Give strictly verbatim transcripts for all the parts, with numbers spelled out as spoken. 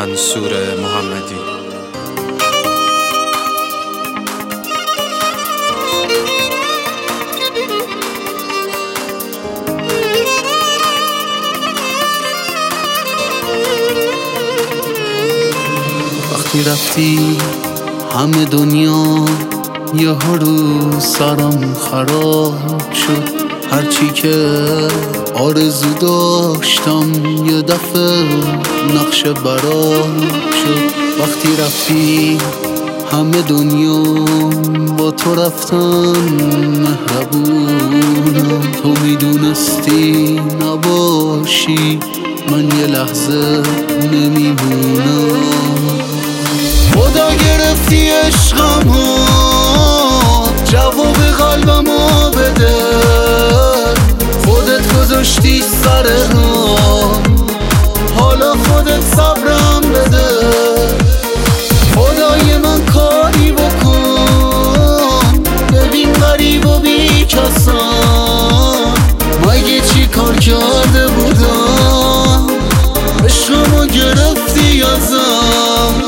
منصور محمدی. وقتی رفتی همه دنیا یه رو سرم خراب شد. هرچی که آرزو داشتم یه دفعه نقش برام شد. وقتی رفتی همه دنیا با تو رفتن مهربونم. تو میدونستی نباشی من یه لحظه نمیمونم. خدا گرفتی عشقمو جواب قلبمو بده. خودت گذاشتی سر راه حالا خودت صبرم بده. خدای من کاری بکن ببین غریب و بی کسان مگه چی کار کرده بودم عشقمو گرفتی ازم.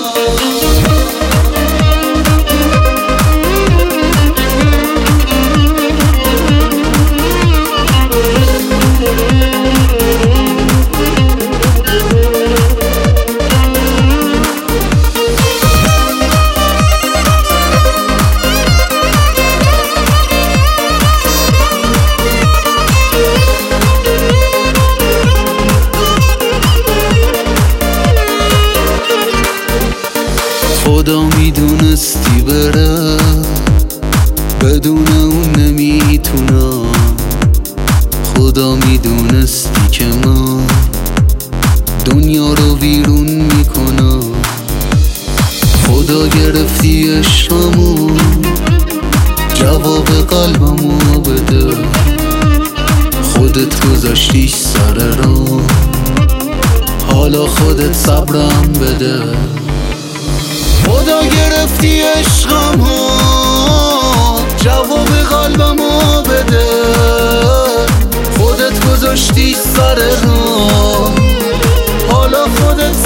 خدا میدونستی بره بدون اون نمیتونم. خدا میدونستی که من دنیا رو ویرون میکنم. خدا گرفتی عشقمو جواب قلبمو بده. خودت گذاشتی سر راه حالا خودت صبرم بده. خدا گرفتی عشقمو جواب قلبمو بده. خودت گذاشتی سر راه حالا خودت